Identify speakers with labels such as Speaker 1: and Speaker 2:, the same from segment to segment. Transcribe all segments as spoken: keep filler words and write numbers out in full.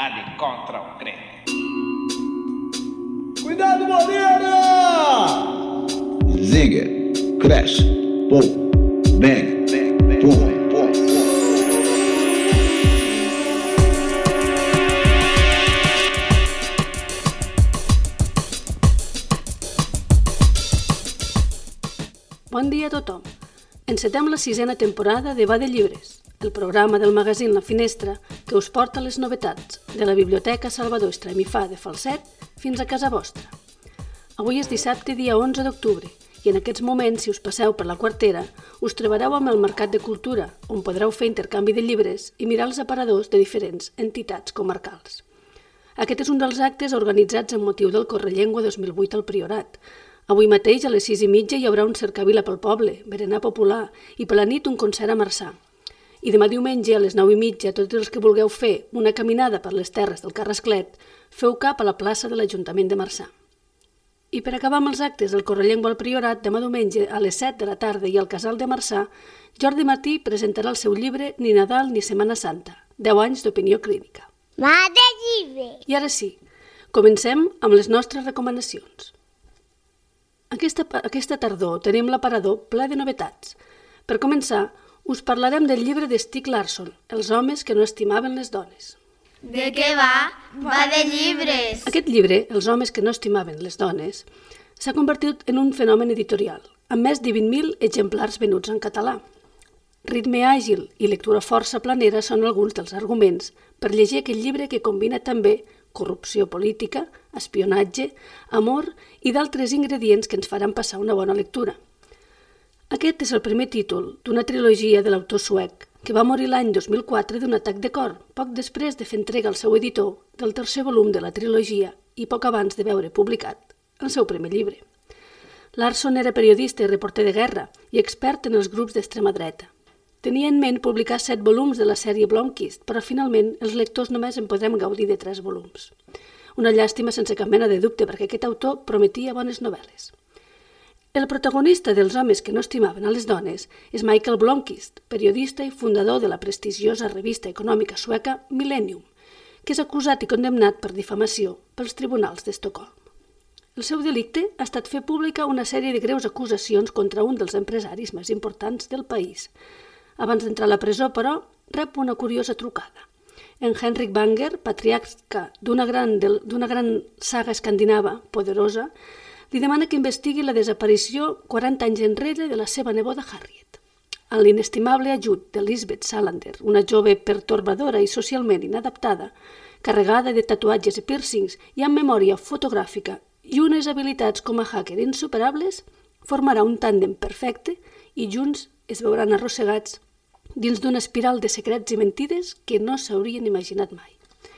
Speaker 1: humanidade contra o crente.
Speaker 2: Cuidado, Moreira!
Speaker 3: Zinger, crash, pum, bang, bang, bang, pum, pum.
Speaker 4: Bon dia a tothom. Encetem la sisena temporada de Va de Llibres, el programa del magazín La Finestra que us porta les novetats de la Biblioteca Salvador Estremifà de Falset fins a casa vostra. Avui és dissabte, dia onze d'octubre, i en aquests moments, si us passeu per la Quartera, us trobareu amb el Mercat de Cultura, on podreu fer intercanvi de llibres i mirar els aparadors de diferents entitats comarcals. Aquest és un dels actes organitzats amb motiu del Correllengua dos mil vuit al Priorat. Avui mateix a les sis i mitja hi haurà un cercavila pel poble, berenar popular, i per la nit un concert a Marçà. I demà diumenge a les nou i mitja, tots els que vulgueu fer una caminada per les terres del Carrasclet, feu cap a la plaça de l'Ajuntament de Marçà. I per acabar amb els actes del Correllengua al Priorat, demà diumenge a les set de la tarda i al Casal de Marçà, Jordi Martí presentarà el seu llibre Ni Nadal ni Setmana Santa, deu anys d'opinió clínica.
Speaker 5: Va de llibres!
Speaker 4: I ara sí, comencem amb les nostres recomanacions. Aquesta, aquesta tardor tenim l'aparador ple de novetats. Per començar, us parlarem del llibre de Stieg Larsson, Els homes que no estimaven les dones.
Speaker 5: De què va? Va de llibres!
Speaker 4: Aquest llibre, Els homes que no estimaven les dones, s'ha convertit en un fenomen editorial, amb més de vint mil exemplars venuts en català. Ritme àgil i lectura força planera són alguns dels arguments per llegir aquest llibre que combina també corrupció política, espionatge, amor i d'altres ingredients que ens faran passar una bona lectura. Aquest és el primer títol d'una trilogia de l'autor suec que va morir l'any dos mil quatre d'un atac de cor, poc després de fer entrega al seu editor del tercer volum de la trilogia i poc abans de veure publicat el seu primer llibre. Larsson era periodista i reporter de guerra i expert en els grups d'extrema dreta. Tenia en ment publicar set volums de la sèrie Blomkist, però finalment els lectors només en podrem gaudir de tres volums. Una llàstima sense cap mena de dubte, perquè aquest autor prometia bones novel·les. El protagonista dels homes que no estimaven a les dones és Michael Blomkist, periodista i fundador de la prestigiosa revista econòmica sueca Millennium, que és acusat i condemnat per difamació pels tribunals d'Estocolm. El seu delicte ha estat fer pública una sèrie de greus acusacions contra un dels empresaris més importants del país. Abans d'entrar a la presó, però, rep una curiosa trucada. En Henrik Banger, patriarca d'una gran, d'una gran saga escandinava poderosa, li demana que investigui la desaparició quaranta anys enrere de la seva neboda Harriet. Amb l'inestimable ajut de Lisbeth Salander, una jove pertorbadora i socialment inadaptada, carregada de tatuatges i piercings i amb memòria fotogràfica i unes habilitats com a hacker insuperables, formarà un tàndem perfecte i junts es veuran arrossegats dins d'una espiral de secrets i mentides que no s'haurien imaginat mai.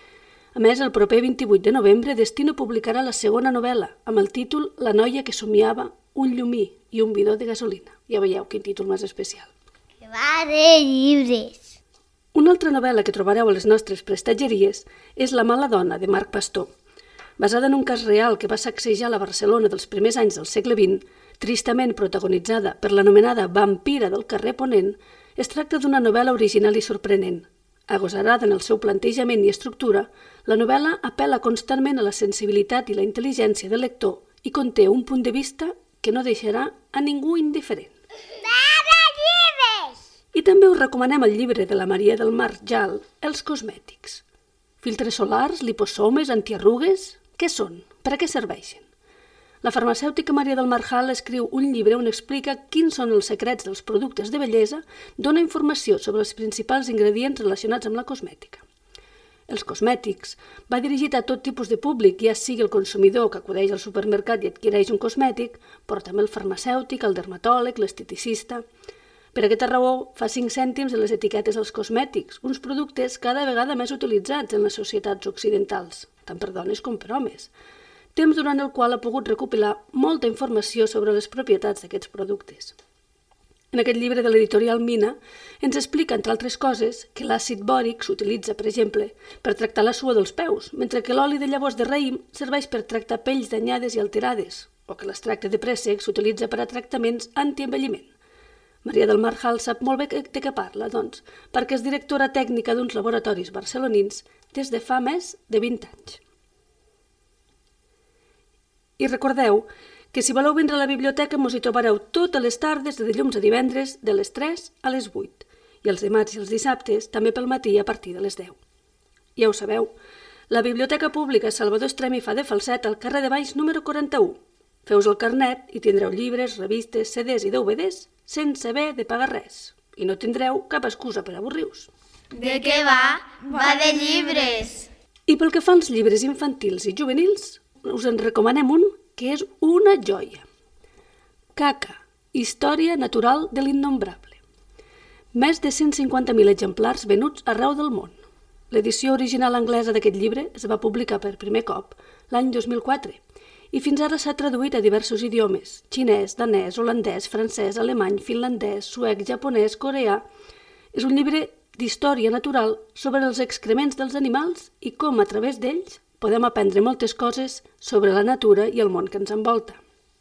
Speaker 4: A més, el proper vint-i-vuit de novembre Destino publicarà la segona novel·la, amb el títol La noia que somiava un llumí i un bidó de gasolina. Ja veieu quin títol més especial.
Speaker 5: Va de llibres!
Speaker 4: Una altra novel·la que trobareu a les nostres prestatgeries és La mala dona, de Marc Pastor. Basada en un cas real que va sacsejar la Barcelona dels primers anys del segle vint, tristament protagonitzada per l'anomenada vampira del carrer Ponent, es tracta d'una novel·la original i sorprenent. Agosarada en el seu plantejament i estructura, la novel·la apel·la constantment a la sensibilitat i la intel·ligència del lector i conté un punt de vista que no deixarà a ningú indiferent. I també us recomanem el llibre de la Maria del Mar Jal, Els cosmètics. Filtres solars, liposomes, antiarrugues... Què són? Per a què serveixen? La farmacèutica Maria del Marjal escriu un llibre on explica quins són els secrets dels productes de bellesa, dona informació sobre els principals ingredients relacionats amb la cosmètica. Els cosmètics va dirigit a tot tipus de públic, ja sigui el consumidor que acudeix al supermercat i adquireix un cosmètic, però també el farmacèutic, el dermatòleg, l'esteticista. Per aquesta raó, fa cinc cèntims de les etiquetes als cosmètics, uns productes cada vegada més utilitzats en les societats occidentals, tant per dones com per homes. Temps durant el qual ha pogut recopilar molta informació sobre les propietats d'aquests productes. En aquest llibre de l'editorial Mina ens explica, entre altres coses, que l'àcid bòric s'utilitza, per exemple, per tractar la suor dels peus, mentre que l'oli de llavors de raïm serveix per tractar pells danyades i alterades, o que l'extracte de préssec s'utilitza per a tractaments antienvelliment. Maria del Marjal sap molt bé de què parla, doncs, perquè és directora tècnica d'uns laboratoris barcelonins des de fa més de vint anys. I recordeu que si voleu vindre a la biblioteca mos hi trobareu totes les tardes de dilluns a divendres de les tres a les vuit i els dimarts i els dissabtes també pel matí a partir de les deu. Ja ho sabeu, la Biblioteca Pública Salvador Estremi fa de Falset al carrer de Valls número quaranta-u. Feu-vos el carnet i tindreu llibres, revistes, C Ds i D V Ds sense haver de pagar res. I no tindreu cap excusa per avorrir-vos.
Speaker 5: De què va? Va de llibres.
Speaker 4: I pel que fa als llibres infantils i juvenils, us en recomanem un que és una joia. Caca, història natural de l'innombrable. Més de cent cinquanta mil exemplars venuts arreu del món. L'edició original anglesa d'aquest llibre es va publicar per primer cop l'any dos mil quatre i fins ara s'ha traduït a diversos idiomes: xinès, danès, holandès, francès, alemany, finlandès, suec, japonès, coreà. És un llibre d'història natural sobre els excrements dels animals i com a través d'ells podem aprendre moltes coses sobre la natura i el món que ens envolta.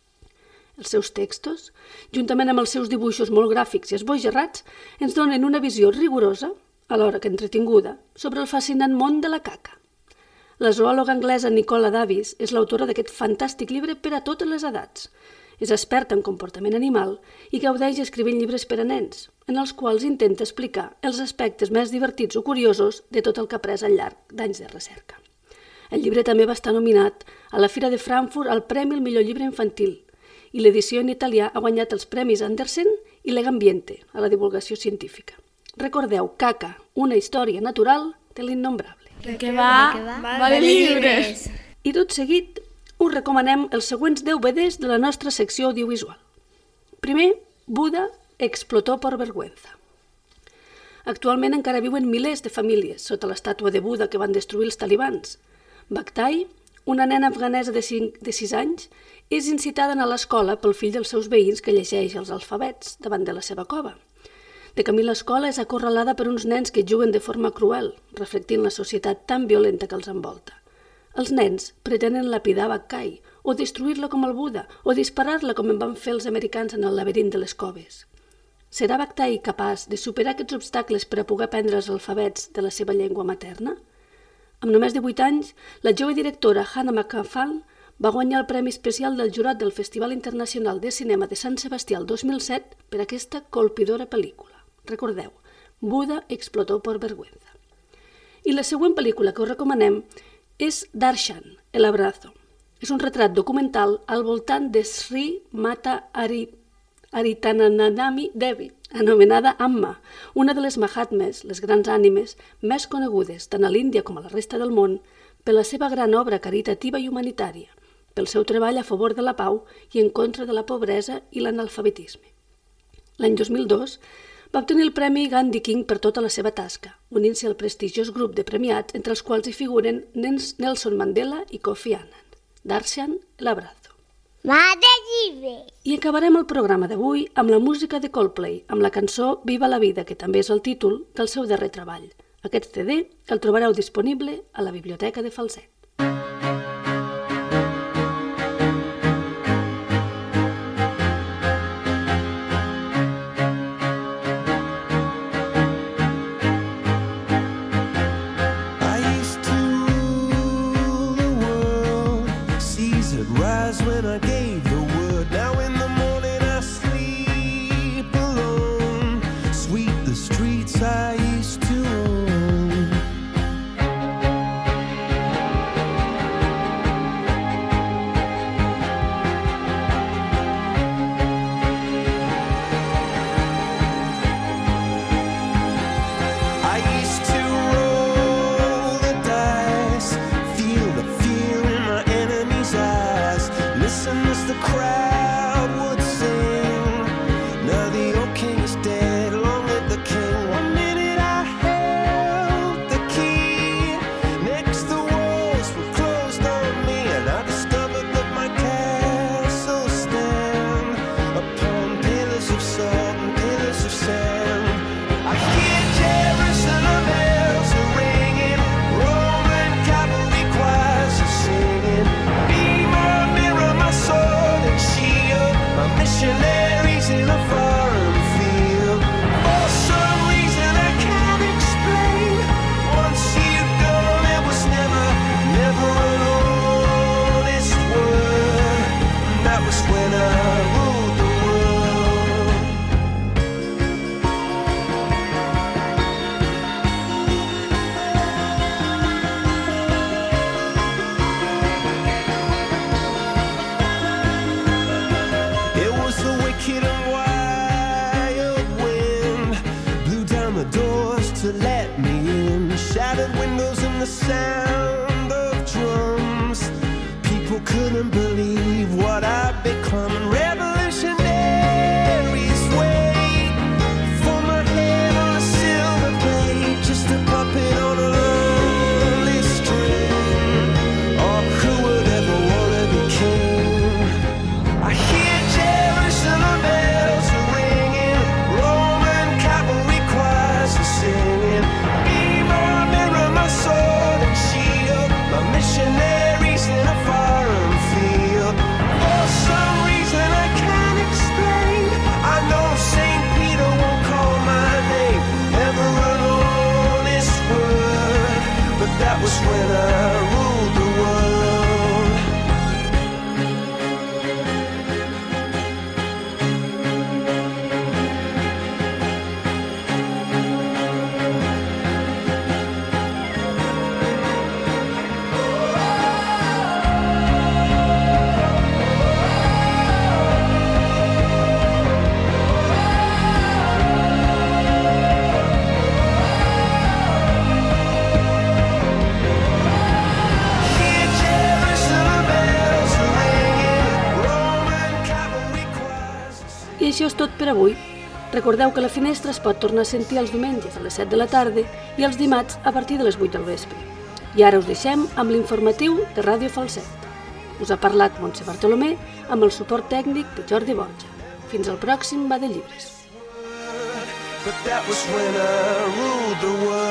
Speaker 4: Els seus textos, juntament amb els seus dibuixos molt gràfics i esbojarrats, ens donen una visió rigorosa, alhora que entretinguda, sobre el fascinant món de la caca. La zoòloga anglesa Nicola Davis és l'autora d'aquest fantàstic llibre per a totes les edats. És experta en comportament animal i gaudeix escrivint llibres per a nens, en els quals intenta explicar els aspectes més divertits o curiosos de tot el que ha après al llarg d'anys de recerca. El llibre també va estar nominat a la Fira de Frankfurt al Premi al millor llibre infantil i l'edició en italià ha guanyat els premis Andersen i Legambiente a la divulgació científica. Recordeu, Caca, una història natural de l'innombrable.
Speaker 5: De què va? Va de llibres.
Speaker 4: I tot seguit us recomanem els següents deu V Ds de la nostra secció audiovisual. Primer, Buda explotó por vergüenza. Actualment encara viuen milers de famílies sota l'estàtua de Buda que van destruir els talibans. Bakhtai, una nena afganesa de sis anys, és incitada a anar a l'escola pel fill dels seus veïns que llegeix els alfabets davant de la seva cova. De camí a l'escola és acorralada per uns nens que juguen de forma cruel, reflectint la societat tan violenta que els envolta. Els nens pretenen lapidar Bakhtai, o destruir-la com el Buda, o disparar-la com en van fer els americans en el laberint de les coves. Serà Bakhtai capaç de superar aquests obstacles per a poder aprendre els alfabets de la seva llengua materna? Amb només divuit anys, la jove directora Hannah McCaffal va guanyar el Premi Especial del Jurat del Festival Internacional de Cinema de Sant Sebastià el dos mil set per aquesta colpidora pel·lícula. Recordeu, Buda explotó por vergüenza. I la següent pel·lícula que us recomanem és Darshan, El abrazo. És un retrat documental al voltant de Sri Mata Ari... Aritananami Devi, anomenada Amma, una de les Mahatmes, les grans ànimes, més conegudes tant a l'Índia com a la resta del món, per la seva gran obra caritativa i humanitària, pel seu treball a favor de la pau i en contra de la pobresa i l'analfabetisme. L'any dos mil dos va obtenir el Premi Gandhi King per tota la seva tasca, unint-se al prestigiós grup de premiats entre els quals hi figuren Nelson Mandela i Kofi Annan. Darshan, El abrazo.
Speaker 5: Va de llibres.
Speaker 4: I acabarem el programa d'avui amb la música de Coldplay, amb la cançó Viva la vida, que també és el títol del seu darrer treball. Aquest C D el trobareu disponible a la Biblioteca de Falset.
Speaker 2: I used to own. sound of drums. People couldn't believe what I'd become. Revolutionaries wait for my head on a silver plate, just a puppet on a lonely string. Oh, who would ever want to be king? I hear Jerusalem bells are ringing, Roman cavalry choirs are singing. Be my mirror, my sword and shield, my missionaries in a foreign field. For some reason I can't explain, I know Saint Peter won't call my name ever alone this word, but that was when I ruled the world. Hear Jerusalem bells are ringing, Roman cavalry choirs are singing.
Speaker 4: I això és tot per avui. Recordeu que la finestra es pot tornar a sentir els diumenges a les set de la tarda i els dimarts a partir de les vuit del vespre. I ara us deixem amb l'informatiu de Ràdio Falset. Us ha parlat Montse Bartolomé amb el suport tècnic de Jordi Borja. Fins al pròxim Va de Llibres.
Speaker 2: But that was when I ruled the world.